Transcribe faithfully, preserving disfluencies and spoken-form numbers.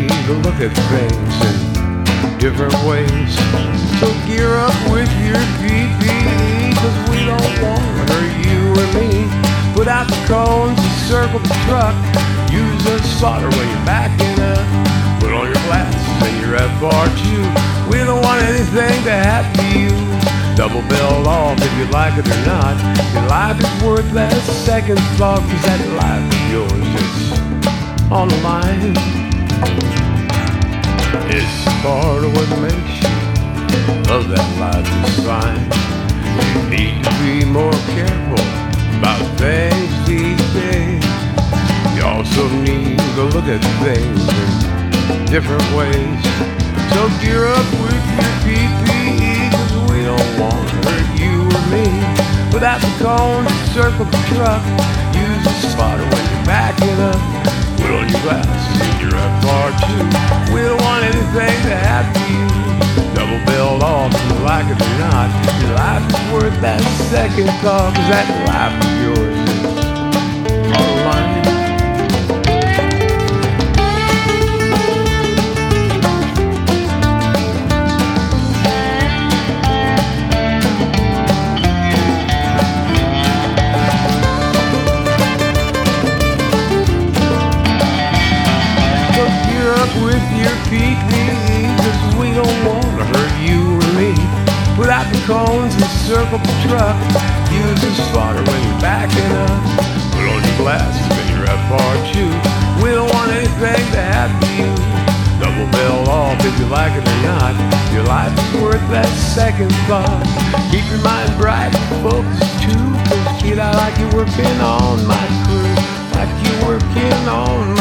need to look at things in different ways. So gear up with your P P E, cause we don't want to hurt you or me. Put out the cones and circle the truck. Use a spotter when you're backing up. Put on your glasses and your F R two. We don't want anything to happen to you. Double bill off if you like it or not. Your life is worth that second thought, cause that life of yours is on the line. It's part of what makes you love that life is fine. You need to be more careful about things these days. You also need to look at things in different ways. So gear up with your P P E, cause we don't want to hurt you or me. Put out the cones, circle the truck. Use a spotter when you're backing up. Put on your glasses and your F R two. We don't want anything to happen to you. Double bill off if you like it or not. Your life is worth that second thought, cause that life of yours is on the line. With your P P E, cause we don't want to hurt you or me. Put out the cones and circle the truck. Use a spotter when you're backing up. Put on your glasses and your F R two. We don't want anything to happen to you. Double bill off if you like it or not. Your life is worth that second thought. Keep your mind bright and focused too, cause kid, I like you working on my crew, like you working on